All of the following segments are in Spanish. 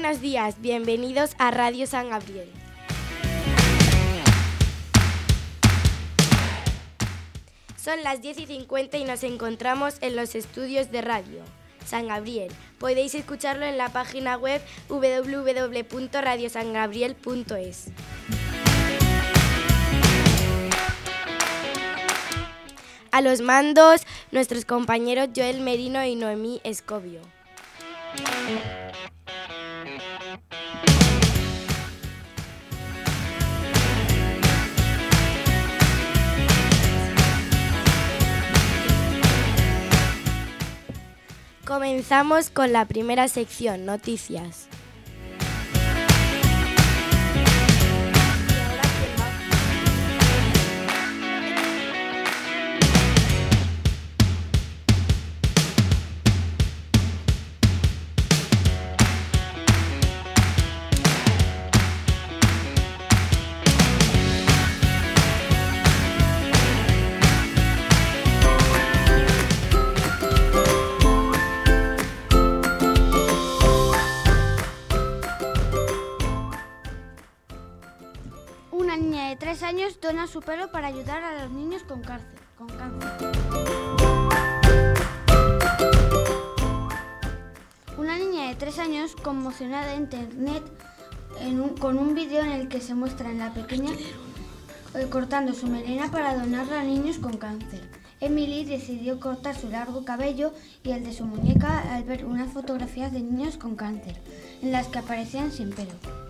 buenos días, bienvenidos a Radio San Gabriel. Son las 10:50 y nos encontramos en los estudios de Radio San Gabriel. Podéis escucharlo en la página web www.radiosangabriel.es. A los mandos, nuestros compañeros Joel Merino y Noemí Escobio. Comenzamos con la primera sección, noticias. Una niña de 3 años dona su pelo para ayudar a los niños con cáncer. Una niña de 3 años conmocionada en internet con un vídeo en el que se muestra a la pequeña cortando su melena para donarla a niños con cáncer. Emily decidió cortar su largo cabello y el de su muñeca al ver unas fotografías de niños con cáncer, en las que aparecían sin pelo.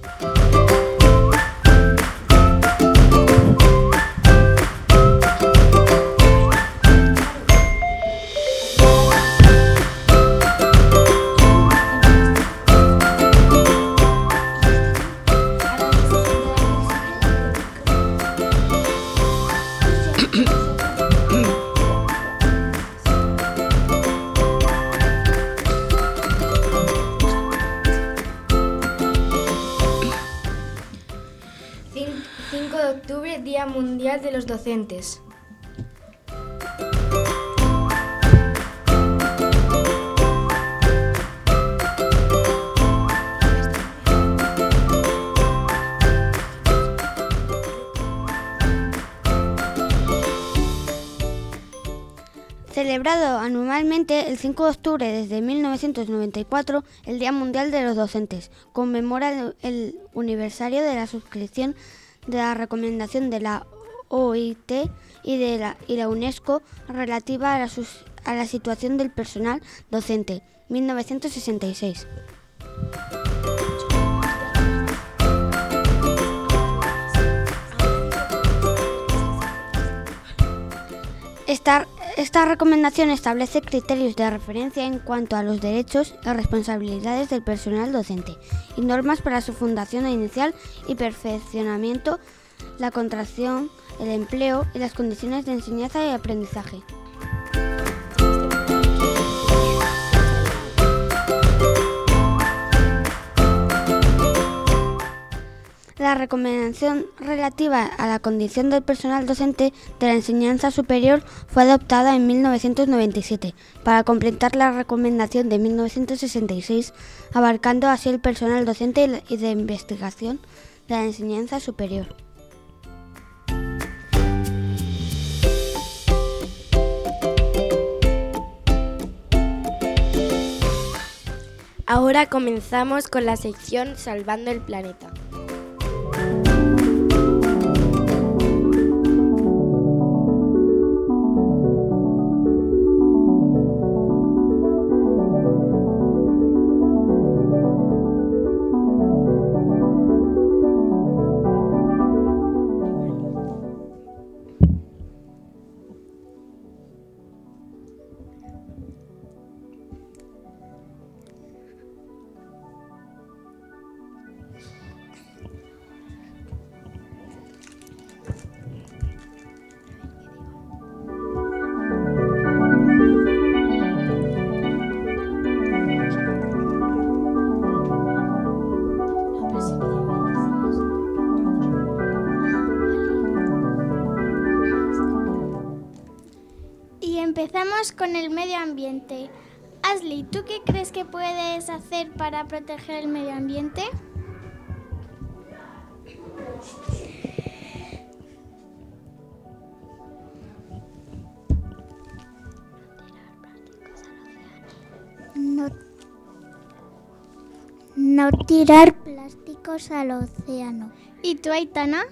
Día Mundial de los Docentes. Celebrado anualmente el 5 de octubre desde 1994, el Día Mundial de los Docentes conmemora el aniversario de la suscripción de la recomendación de la OIT y la UNESCO relativa a la situación del personal docente, 1966. Esta recomendación establece criterios de referencia en cuanto a los derechos y responsabilidades del personal docente y normas para su fundación inicial y perfeccionamiento, la contratación, el empleo y las condiciones de enseñanza y aprendizaje. La recomendación relativa a la condición del personal docente de la enseñanza superior fue adoptada en 1997 para completar la recomendación de 1966, abarcando así el personal docente y de investigación de la enseñanza superior. Ahora comenzamos con la sección Salvando el Planeta. Empezamos con el medio ambiente. Ashley, ¿tú qué crees que puedes hacer para proteger el medio ambiente? No tirar plásticos al océano. ¿Y tú, Aitana?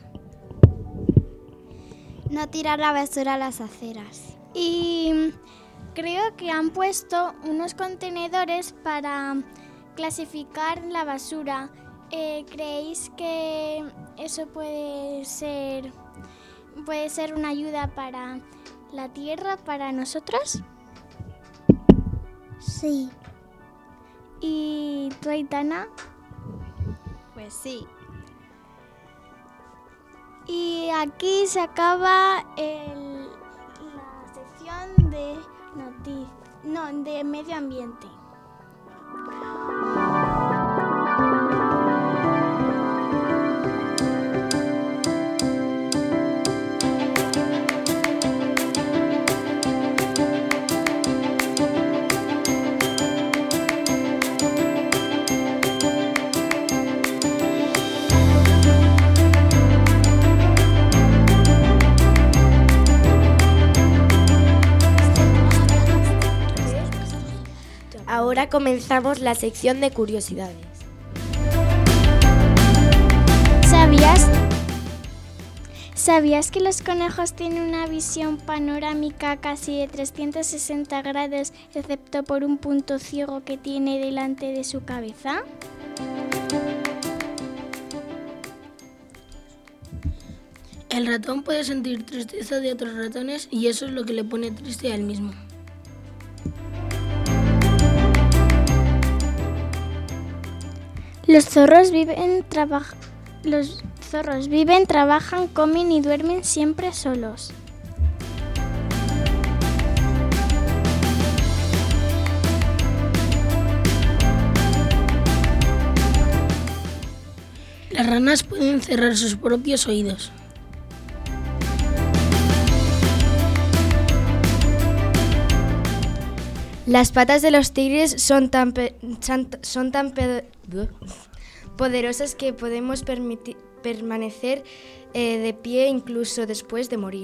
No tirar la basura a las aceras. Y creo que han puesto unos contenedores para clasificar la basura. ¿Creéis que eso puede ser una ayuda para la tierra, para nosotros? Sí. ¿Y tú, Aitana? Pues sí. Y aquí se acaba la sección de medio ambiente. Ahora comenzamos la sección de curiosidades. ¿Sabías que los conejos tienen una visión panorámica casi de 360 grados, excepto por un punto ciego que tiene delante de su cabeza? El ratón puede sentir tristeza de otros ratones y eso es lo que le pone triste a él mismo. Los zorros viven, trabajan, comen y duermen siempre solos. Las ranas pueden cerrar sus propios oídos. Las patas de los tigres son tan poderosas que podemos permanecer de pie incluso después de morir.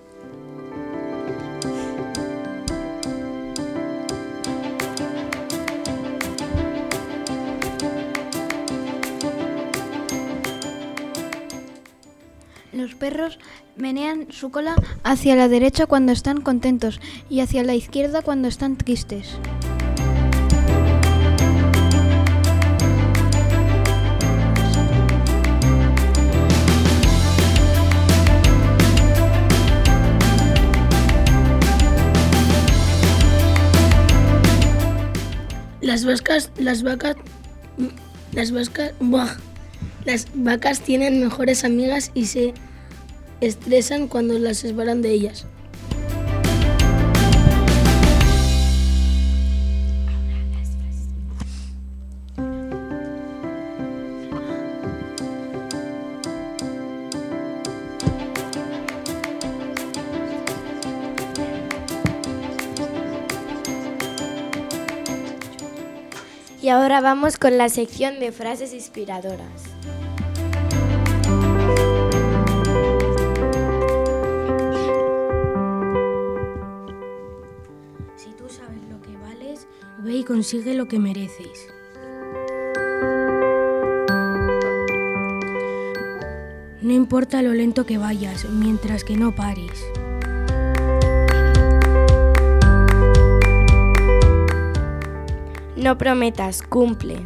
Los perros menean su cola hacia la derecha cuando están contentos y hacia la izquierda cuando están tristes. Las vacas tienen mejores amigas y se estresan cuando las separan de ellas. Y ahora vamos con la sección de frases inspiradoras. Si tú sabes lo que vales, ve y consigue lo que mereces. No importa lo lento que vayas, mientras que no pares. No prometas, cumple.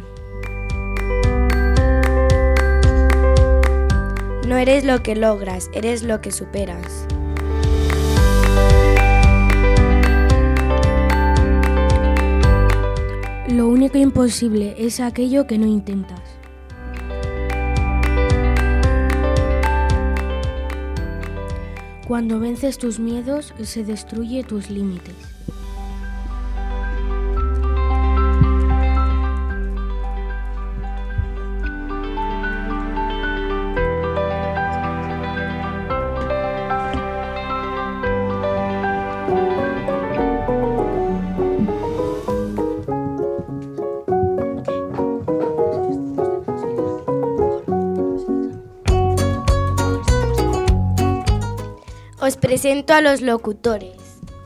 No eres lo que logras, eres lo que superas. Lo único imposible es aquello que no intentas. Cuando vences tus miedos, se destruye tus límites. Presento a los locutores.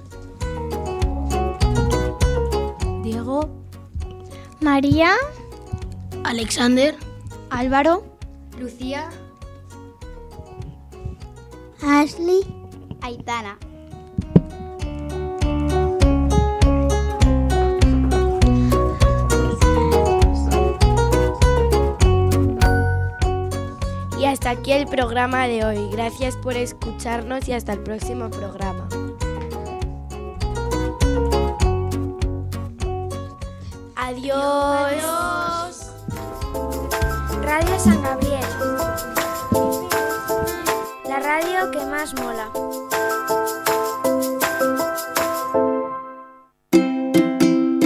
Diego, María, Alexander, Álvaro, Lucía, Ashley, Aitana. Y hasta aquí el programa de hoy. Gracias por escucharnos y hasta el próximo programa. Adiós. Radio San Gabriel. La radio que más mola.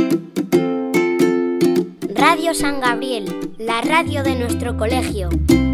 Radio San Gabriel, la radio de nuestro colegio.